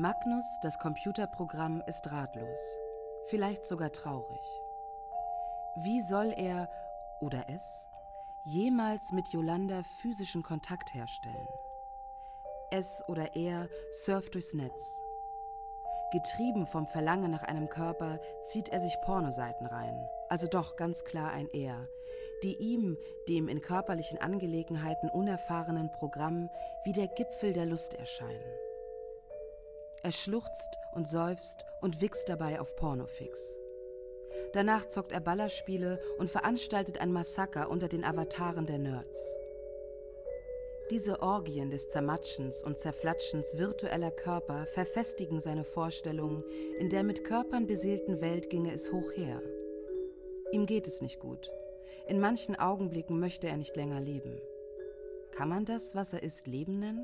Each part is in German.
Magnus, das Computerprogramm, ist ratlos, vielleicht sogar traurig. Wie soll er, oder es, jemals mit Yolanda physischen Kontakt herstellen? Es oder er surft durchs Netz. Getrieben vom Verlangen nach einem Körper zieht er sich Pornoseiten rein, also doch ganz klar ein Er, die ihm, dem in körperlichen Angelegenheiten unerfahrenen Programm, wie der Gipfel der Lust erscheinen. Er schluchzt und seufzt und wichst dabei auf Pornofix. Danach zockt er Ballerspiele und veranstaltet ein Massaker unter den Avataren der Nerds. Diese Orgien des Zermatschens und Zerflatschens virtueller Körper verfestigen seine Vorstellung, in der mit Körpern beseelten Welt ginge es hoch her. Ihm geht es nicht gut. In manchen Augenblicken möchte er nicht länger leben. Kann man das, was er ist, Leben nennen?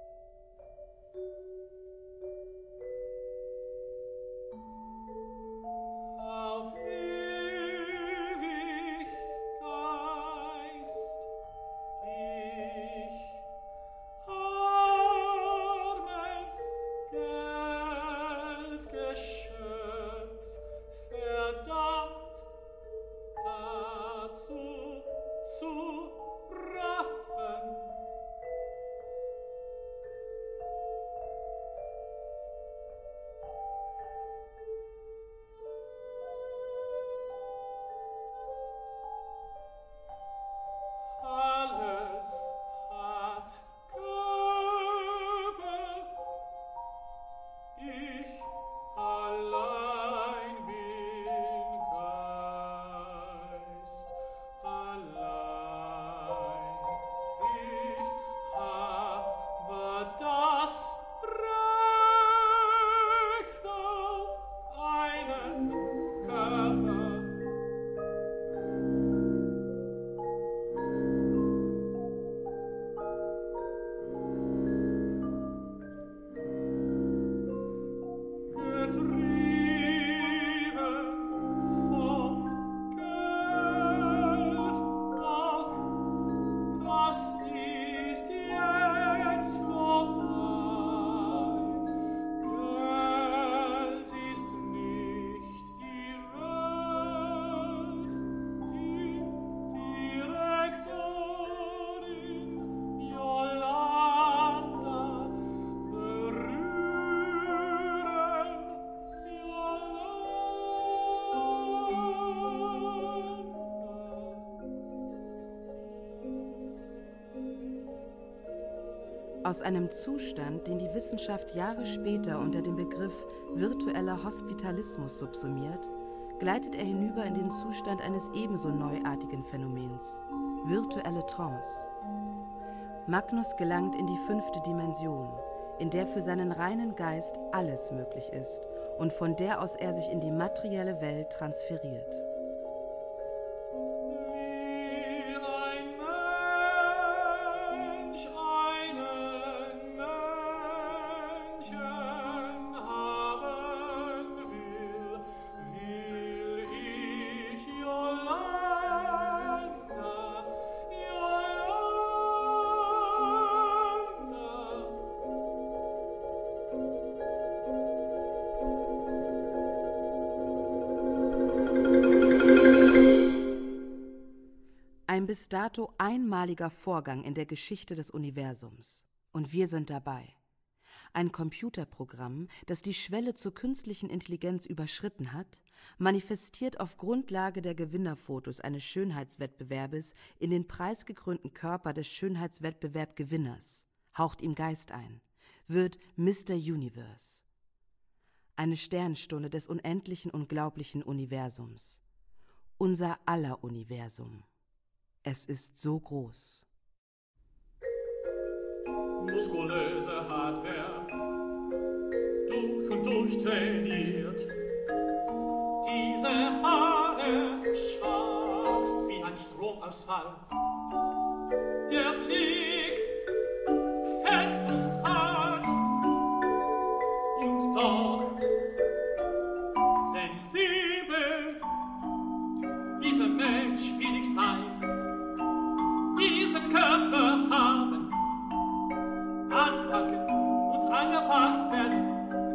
Aus einem Zustand, den die Wissenschaft Jahre später unter dem Begriff virtueller Hospitalismus subsumiert, gleitet er hinüber in den Zustand eines ebenso neuartigen Phänomens, virtuelle Trance. Magnus gelangt in die 5. Dimension, in der für seinen reinen Geist alles möglich ist und von der aus er sich in die materielle Welt transferiert. Ein bis dato einmaliger Vorgang in der Geschichte des Universums. Und wir sind dabei. Ein Computerprogramm, das die Schwelle zur künstlichen Intelligenz überschritten hat, manifestiert auf Grundlage der Gewinnerfotos eines Schönheitswettbewerbes in den preisgekrönten Körper des Schönheitswettbewerbgewinners, haucht ihm Geist ein, wird Mr. Universe. Eine Sternstunde des unendlichen, unglaublichen Universums. Unser aller Universum. Es ist so groß. Muskulöse Hardware, durch und durch trainiert. Diese Haare schwarz wie ein Stromausfall. Der Blick fest und hart und doch sensibel. Dieser Mensch will ich sein. Diesen Körper haben, anpacken und angepackt werden.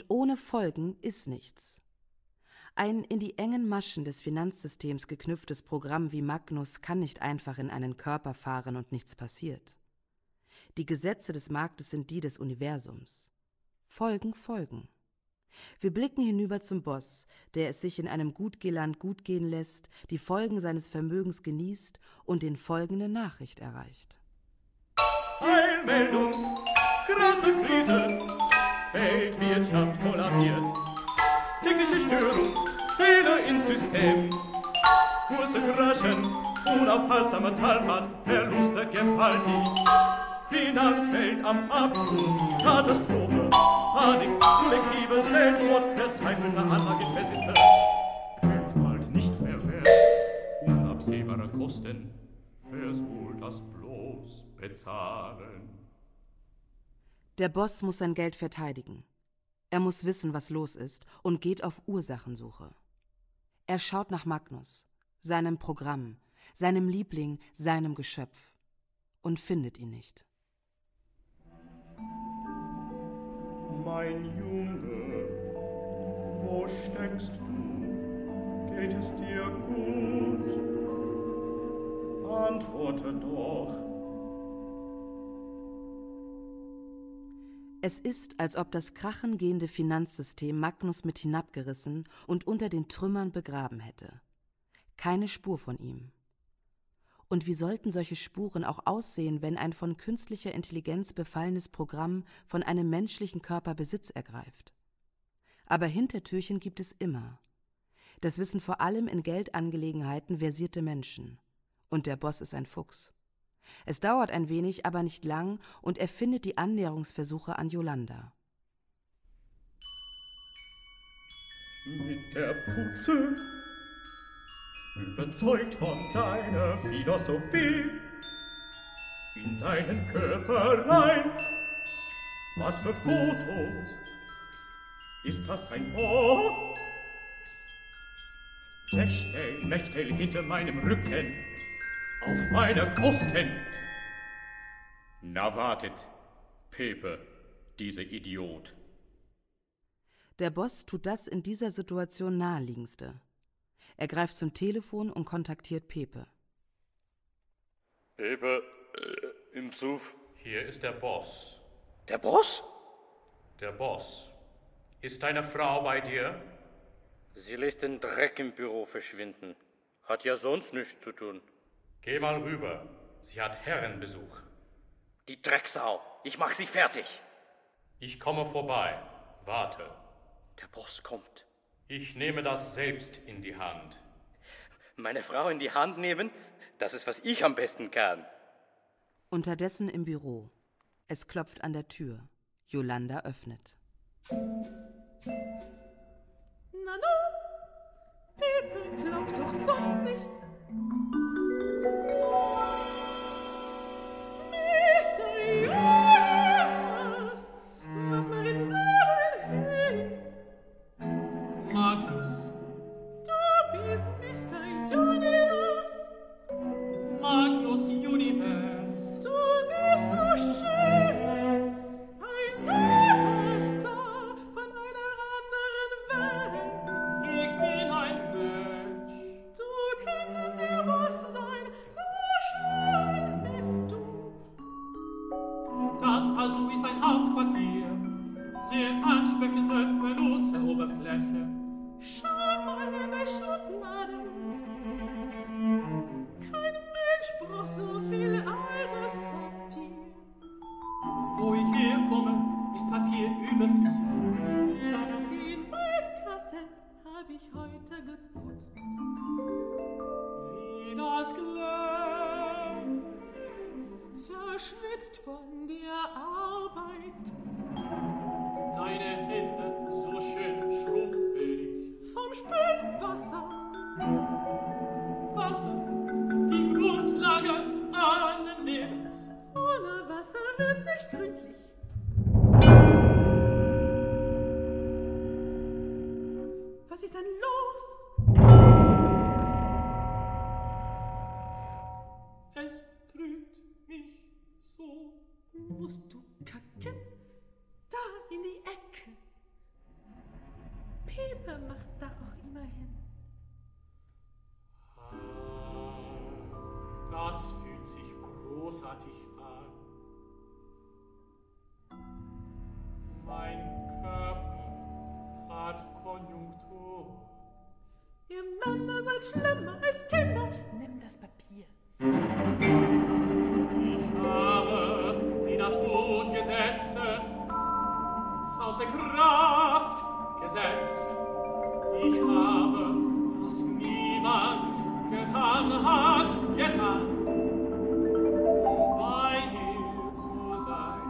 Und ohne Folgen ist nichts. Ein in die engen Maschen des Finanzsystems geknüpftes Programm wie Magnus kann nicht einfach in einen Körper fahren und nichts passiert. Die Gesetze des Marktes sind die des Universums. Folgen folgen. Wir blicken hinüber zum Boss, der es sich in einem Gutgehland gut gehen lässt, die Folgen seines Vermögens genießt und den folgende Nachricht erreicht. Eilmeldung, krasse Krise, Weltwirtschaft kollabiert, tägliche Störung, Fehler im System, Kurse kraschen, unaufhaltsamer Talfahrt, Verluste gewaltig, Finanzwelt am Abgrund, Katastrophe, Panik, kollektive Selbstmord, verzweifelter Anlagenbesitzer, Geld bald nichts mehr wert, unabsehbare Kosten, wer soll das bloß bezahlen? Der Boss muss sein Geld verteidigen. Er muss wissen, was los ist und geht auf Ursachensuche. Er schaut nach Magnus, seinem Programm, seinem Liebling, seinem Geschöpf und findet ihn nicht. Mein Junge, wo steckst du? Geht es dir gut? Antworte doch. Es ist, als ob das krachen gehende Finanzsystem Magnus mit hinabgerissen und unter den Trümmern begraben hätte. Keine Spur von ihm. Und wie sollten solche Spuren auch aussehen, wenn ein von künstlicher Intelligenz befallenes Programm von einem menschlichen Körper Besitz ergreift? Aber Hintertürchen gibt es immer. Das wissen vor allem in Geldangelegenheiten versierte Menschen. Und der Boss ist ein Fuchs. Es dauert ein wenig, aber nicht lang, und er findet die Annäherungsversuche an Yolanda. Mit der Putze, überzeugt von deiner Philosophie, in deinen Körper rein. Was für Fotos? Ist das ein Ohr? Techtel, Mechtel hinter meinem Rücken, auf meine Kosten. Na wartet, Pepe, diese Idiot. Der Boss tut das in dieser Situation Naheliegendste. Er greift zum Telefon und kontaktiert Pepe. Pepe, im Zuf. Hier ist der Boss. Der Boss? Der Boss. Ist deine Frau bei dir? Sie lässt den Dreck im Büro verschwinden. Hat ja sonst nichts zu tun. Geh mal rüber. Sie hat Herrenbesuch. Die Drecksau. Ich mach sie fertig. Ich komme vorbei. Warte. Der Boss kommt. Ich nehme das selbst in die Hand. Meine Frau in die Hand nehmen? Das ist, was ich am besten kann. Unterdessen im Büro. Es klopft an der Tür. Yolanda öffnet. Na, Pepe klopft doch sonst nicht. Mr. Jonas, was machen Sie denn hin? Magnus. Du bist Mr. Jonas. Magnus Univers. Du bist so schön. Ein Superstar von einer anderen Welt. Ich bin ein Mensch. Du könntest ihr Boss sein, so schön bist du. Das also ist ein Hauptquartier. Sehr ansprechende Benutzeroberfläche. Schau mal in die Schubladen. Kein Mensch braucht so viel altes Papier. Wo ich herkomme, ist Papier überflüssig. Den Briefkasten hab ich heute geputzt. Wie das glänzt, Verschwitzt von der Arbeit. deine Hände so schön schrumpelig. großartig an. Mein Körper hat Konjunktur. Ihr Männer seid schlimmer als Kinder. Nimm das Papier. Ich habe die Naturgesetze außer Kraft gesetzt. Ich habe, was niemand getan hat, getan, um bei dir zu sein.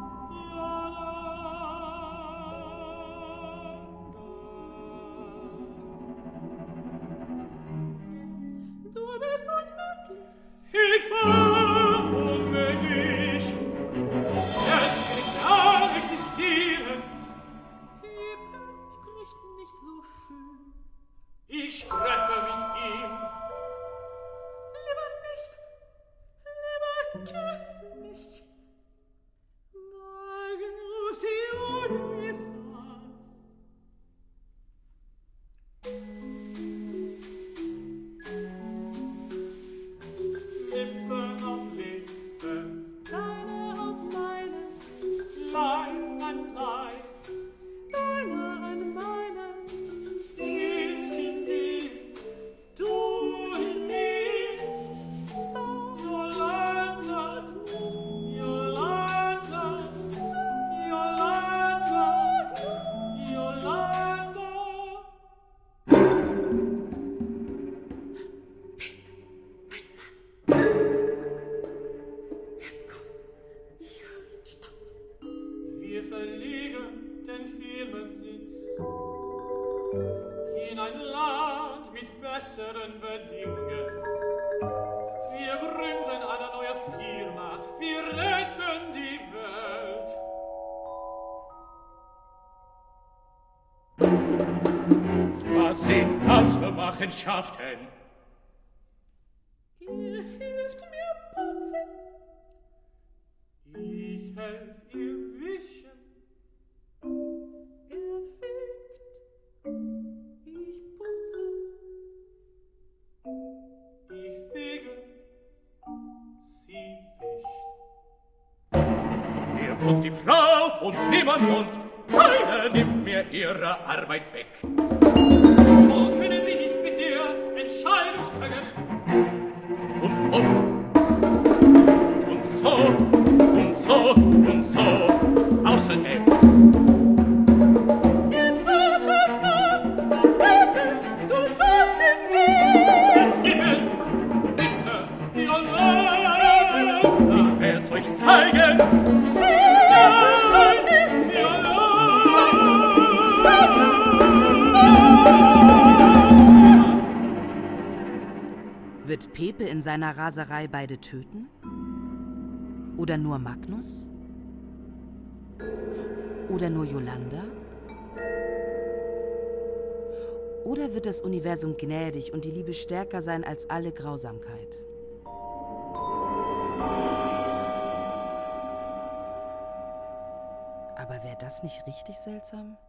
Yolanda. Du bist unmöglich. Ich war unmöglich. Jetzt bin ich auch existierend. Pepe spricht nicht so schön. Ich spreche mit ihm. Lieber nicht. Lieber küss mich. Magnus Unifas. Lippen auf Lippen, Deine auf meine, Leib an Leib, deine an meine. ich in dir, du in mir. Yolanda, Yolanda, Yolanda, Yolanda. Ich höre ihn stampfen. Wir verlegen den Firmensitz in ein Land mit besseren Bedingungen. Wir gründen eine neue Firma, wir retten die Welt. Was sind das für Machenschaften? Ihr hilft mir putzen. Ich helf ihr wischen, Er fegt. Ich putze. ich fege, sie wischt. Ihr putzt die Frau und niemand sonst. Keiner nimmt mir ihre Arbeit weg. So können sie nicht mit ihr Entscheidungsträgerin. Und so, und so, und so. Außerdem, Den zarten Mann, Pepe, du tust ihm weh. Himmel, bitte, Yolanda. ich werd's euch zeigen. Wird Pepe in seiner Raserei beide töten? Oder nur Magnus? Oder nur Yolanda? Oder wird das Universum gnädig und die Liebe stärker sein als alle Grausamkeit? Aber wäre das nicht richtig seltsam?